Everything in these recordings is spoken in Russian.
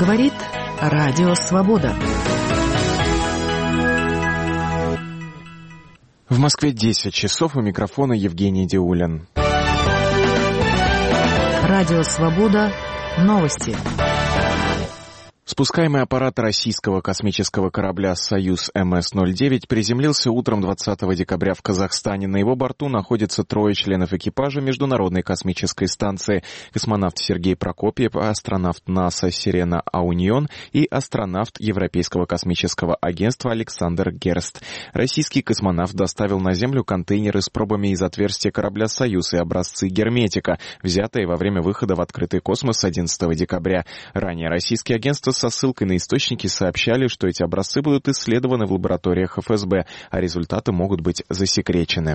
Говорит Радио Свобода. В Москве 10 часов, у микрофона Евгений Диулин. Радио Свобода. Новости. Спускаемый аппарат российского космического корабля «Союз МС-09» приземлился утром 20 декабря в Казахстане. На его борту находятся 3 членов экипажа Международной космической станции: космонавт Сергей Прокопьев, астронавт НАСА Сирена Аунион и астронавт Европейского космического агентства Александр Герст. Российский космонавт доставил на Землю контейнеры с пробами из отверстия корабля «Союз» и образцы герметика, взятые во время выхода в открытый космос 11 декабря. Ранее российские агентства со ссылкой на источники сообщали, что эти образцы будут исследованы в лабораториях ФСБ, а результаты могут быть засекречены.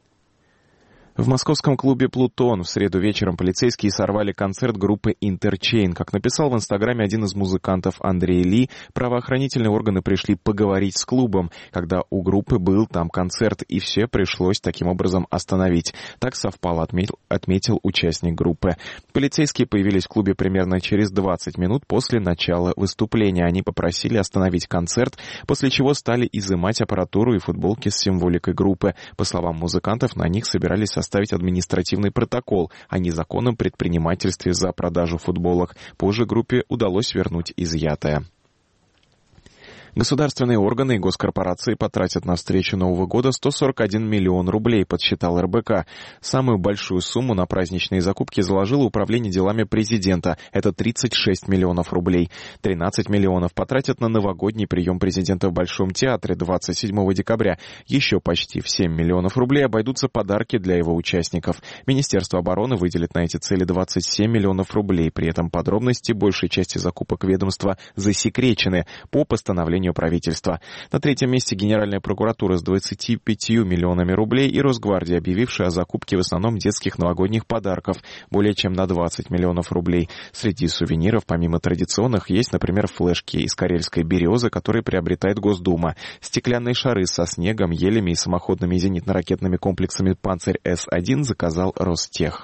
В московском клубе «Плутон» в среду вечером полицейские сорвали концерт группы «Интерчейн». Как написал в Инстаграме один из музыкантов Андрей Ли, правоохранительные органы пришли поговорить с клубом, когда у группы был там концерт, и все пришлось таким образом остановить. Так совпало, отметил участник группы. Полицейские появились в клубе примерно через 20 минут после начала выступления. Они попросили остановить концерт, после чего стали изымать аппаратуру и футболки с символикой группы. По словам музыкантов, на них собирались составить административный протокол о незаконном предпринимательстве за продажу футболок. Позже группе удалось вернуть изъятое. Государственные органы и госкорпорации потратят на встречу Нового года 141 миллион рублей, подсчитал РБК. Самую большую сумму на праздничные закупки заложило Управление делами президента. Это 36 миллионов рублей. 13 миллионов потратят на новогодний прием президента в Большом театре 27 декабря. Еще почти в 7 миллионов рублей обойдутся подарки для его участников. Министерство обороны выделит на эти цели 27 миллионов рублей. При этом подробности большей части закупок ведомства засекречены по постановлению правительства. На третьем месте Генеральная прокуратура с 25 миллионами рублей и Росгвардия, объявившая о закупке в основном детских новогодних подарков, более чем на 20 миллионов рублей. Среди сувениров, помимо традиционных, есть, например, флешки из карельской березы, которые приобретает Госдума, стеклянные шары со снегом, елями и самоходными зенитно-ракетными комплексами «Панцирь С-1» заказал Ростех.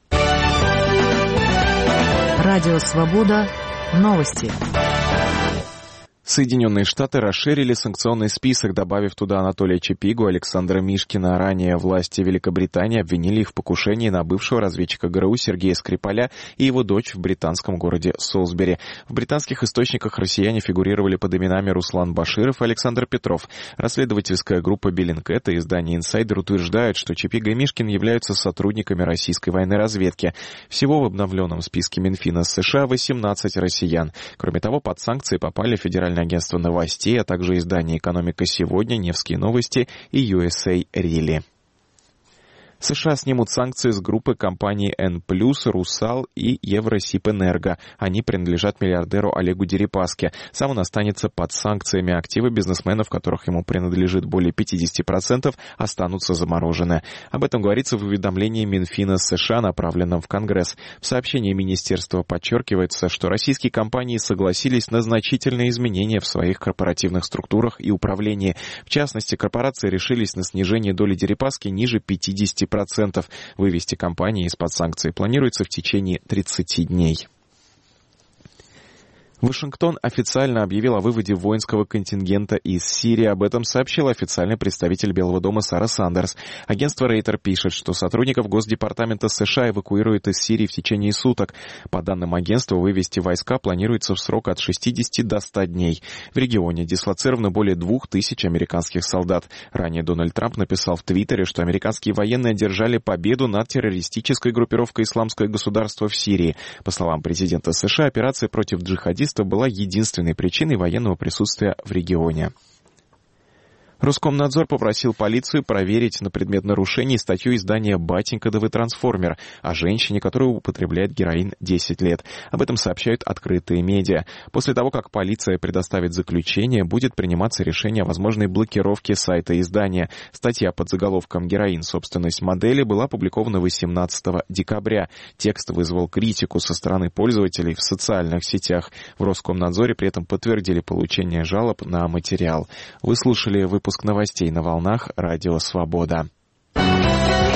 Радио Свобода. Новости. Соединенные Штаты расширили санкционный список, добавив туда Анатолия Чапигу, Александра Мишкина. Ранее власти Великобритании обвинили их в покушении на бывшего разведчика ГРУ Сергея Скрипаля и его дочь в британском городе Солсбери. В британских источниках россияне фигурировали под именами Руслан Баширов и Александр Петров. Расследовательская группа Bellingcat и издание «Инсайдер» утверждают, что Чапига и Мишкин являются сотрудниками российской военной разведки. Всего в обновленном списке Минфина США 18 россиян. Кроме того, под санкции попали Федеральное агентство новостей, а также издание «Экономика сегодня», «Невские новости» и USA Рили. США снимут санкции с группы компаний N+, «Русал» и Евросибэнерго. Они принадлежат миллиардеру Олегу Дерипаске. Сам он останется под санкциями. Активы бизнесменов, которых ему принадлежит более 50%, останутся заморожены. Об этом говорится в уведомлении Минфина США, направленном в Конгресс. В сообщении министерства подчеркивается, что российские компании согласились на значительные изменения в своих корпоративных структурах и управлении. В частности, корпорации решились на снижение доли Дерипаски ниже 50%. Вывести компании из-под санкций планируется в течение 30 дней. Вашингтон официально объявил о выводе воинского контингента из Сирии. Об этом сообщил официальный представитель Белого дома Сара Сандерс. Агентство Рейтер пишет, что сотрудников Госдепартамента США эвакуируют из Сирии в течение суток. По данным агентства, вывести войска планируется в срок от 60 до 100 дней. В регионе дислоцировано более 2000 американских солдат. Ранее Дональд Трамп написал в Твиттере, что американские военные одержали победу над террористической группировкой «Исламское государство» в Сирии. По словам президента США, операция против джихадистов была единственной причиной военного присутствия в регионе. Роскомнадзор попросил полицию проверить на предмет нарушений статью издания «Батенька да вы трансформер» о женщине, которая употребляет героин 10 лет. Об этом сообщают открытые медиа. После того, как полиция предоставит заключение, будет приниматься решение о возможной блокировке сайта издания. Статья под заголовком «Героин. Собственность модели» была опубликована 18 декабря. Текст вызвал критику со стороны пользователей в социальных сетях. В Роскомнадзоре при этом подтвердили получение жалоб на материал. Вы слушали выпуск новостей на волнах Радио Свобода.